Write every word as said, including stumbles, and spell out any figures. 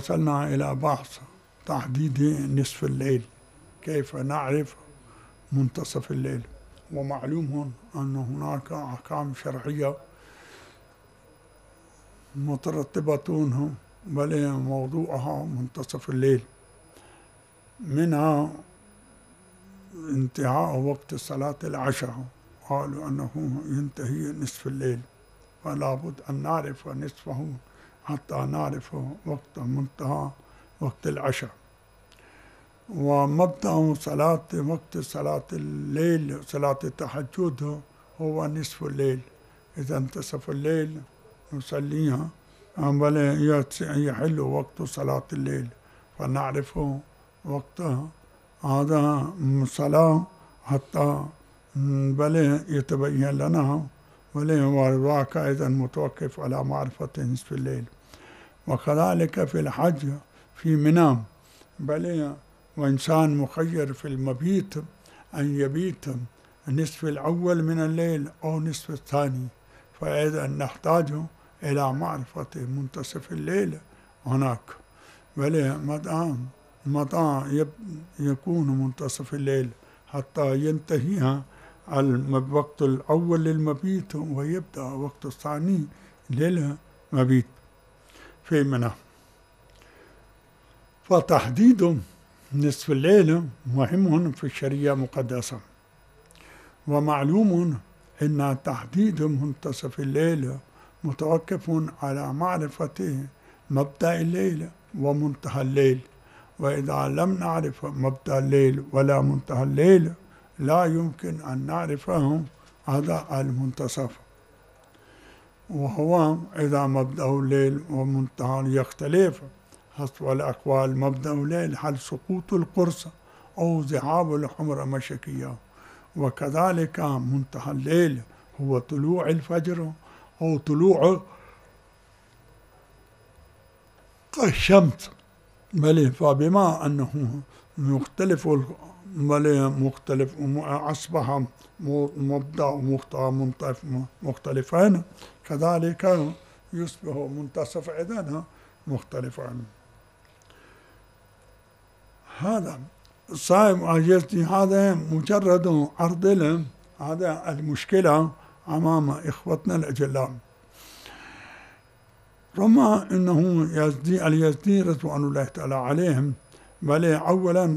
وصلنا إلى بحث تحديد نصف الليل، كيف نعرف منتصف الليل. ومعلوم أن هناك أحكام شرعية مترتبة بل موضوعها منتصف الليل، منها انتهاء وقت صلاة العشاء، قالوا أنه ينتهي نصف الليل، فلا بد أن نعرف نصفه حتى نعرف وقت منتهى وقت العشاء. ومبدأ صلاة وقت صلاة الليل صلاة التهجد هو نصف الليل، إذا انتصف الليل نصليها بل يحل وقت صلاة الليل، فنعرف وقتها هذا صلاة حتى بل يتبين لنا، بل وذاك أيضا متوقف على معرفة نصف الليل. وكذلك في الحج في منى، بل وإنسان مخير في المبيت أن يبيت النصف الأول من الليل أو نصف الثاني، فإذا نحتاج إلى معرفة منتصف الليل هناك، بل متى متى يكون منتصف الليل حتى ينتهي الوقت الأول للمبيت ويبدأ الوقت الثاني للمبيت في منى. فتحديد نصف الليل مهم في الشريعة المقدسة، ومعلوم أن تحديد منتصف الليل متوقف على معرفة مبدأ الليل ومنتهى الليل، وإذا لم نعرف مبدأ الليل ولا منتهى الليل لا يمكن أن نعرفه هذا المنتصف. وهو إذا مبدأ الليل ومنتهى يختلف حسب الأقوال، مبدأ الليل هل سقوط القرص أو ذهاب الحمر مشكية، وكذلك منتهى الليل هو طلوع الفجر أو طلوع الشمس. بل فبما أنه مختلف بل مختلف أصبح مبدأ ومنتهى مختلفان، كذلك يصبح منتصف إذن مختلفان. هذا صاحب اليزدي هذا مجرد عرض لهم هذا المشكلة أمام إخوتنا الأجلاء. رغم أنه يزدي اليزدي رضوان الله تعالى عليهم، بل أولا